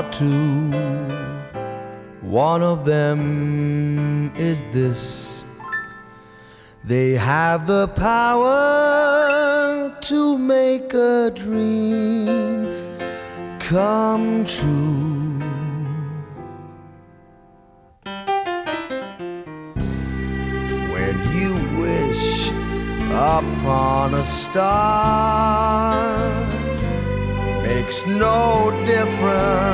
or two. One of them is this: they have the power to make a dream come true. When you wish upon a star, makes no difference